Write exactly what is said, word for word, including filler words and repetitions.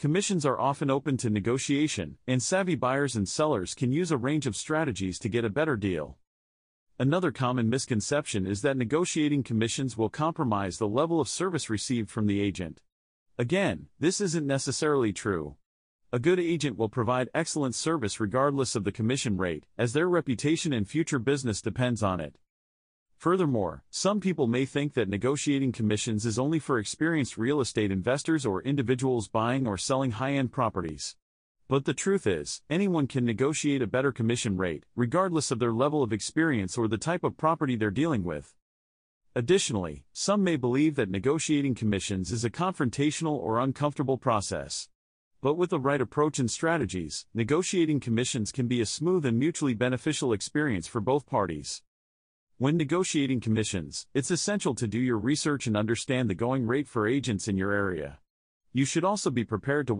Commissions are often open to negotiation, and savvy buyers and sellers can use a range of strategies to get a better deal. Another common misconception is that negotiating commissions will compromise the level of service received from the agent. Again, this isn't necessarily true. A good agent will provide excellent service regardless of the commission rate, as their reputation and future business depends on it. Furthermore, some people may think that negotiating commissions is only for experienced real estate investors or individuals buying or selling high-end properties. But the truth is, anyone can negotiate a better commission rate, regardless of their level of experience or the type of property they're dealing with. Additionally, some may believe that negotiating commissions is a confrontational or uncomfortable process. But with the right approach and strategies, negotiating commissions can be a smooth and mutually beneficial experience for both parties. When negotiating commissions, it's essential to do your research and understand the going rate for agents in your area. You should also be prepared to